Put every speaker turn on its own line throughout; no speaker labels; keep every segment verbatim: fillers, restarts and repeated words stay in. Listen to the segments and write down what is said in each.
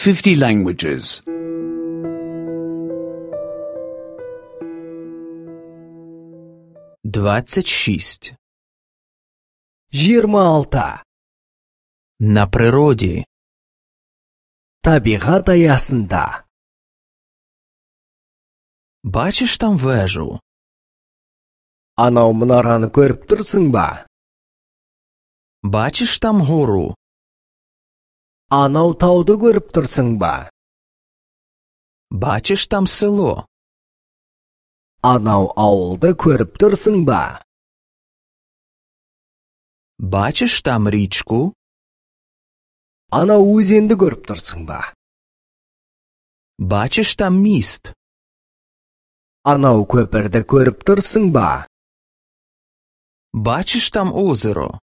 fifty languages.
двадцять шість.
жиырма алты.
На природі.
Табиғат аясында.
Бачиш там вежу?
Анау мұнараны көріп тұрсың ба?
Бачиш там гору?
Анау тауды көріп тұрсың ба?
Бачиш там село?
Анау ауылды көріп тұрсың ба?
Бачиш там річку?
Анау өзенді көріп тұрсың ба?
Бачиш там міст?
Анау көпірді көріп тұрсың ба?
Бачиш там озеро?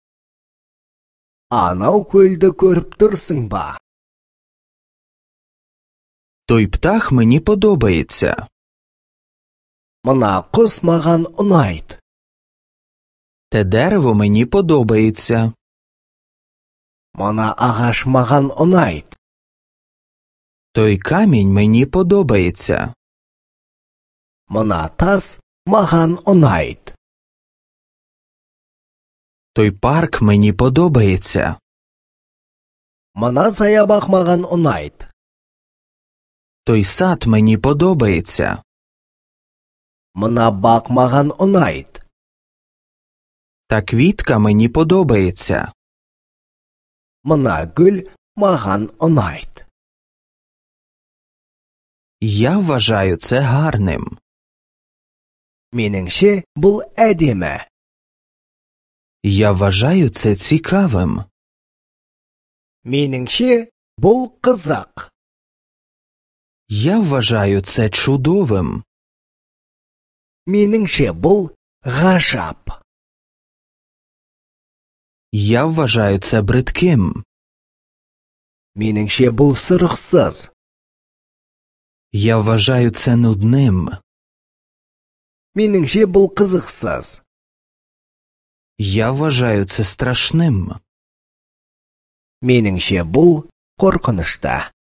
Анау көлді көріп тұрсың ба?
Той птах мені подобається.
Мына құс маған ұнайды.
Те дерево мені подобається.
Мына ағаш маған ұнайды.
Той камінь мені подобається.
Мына тас маған ұнайды.
Той парк мені подобається.
Мына саябақ маған ұнайды.
Той сад мені подобається.
Мына бақ маған ұнайды.
Та квітка мені подобається.
Мына гүл маған ұнайды.
Я вважаю це гарним.
Меніңше бұл әдемі.
Я вважаю це цікавим.
Меніңше бұл қызық.
Я вважаю це чудовим.
Меніңше бұл ғажап.
Я вважаю це бридким.
Меніңше бұл сұрықсыз.
Я вважаю це нудним.
Меніңше бұл қызықсыз.
Я вважаю це страшним.
Меніңше бұл қорқынышты.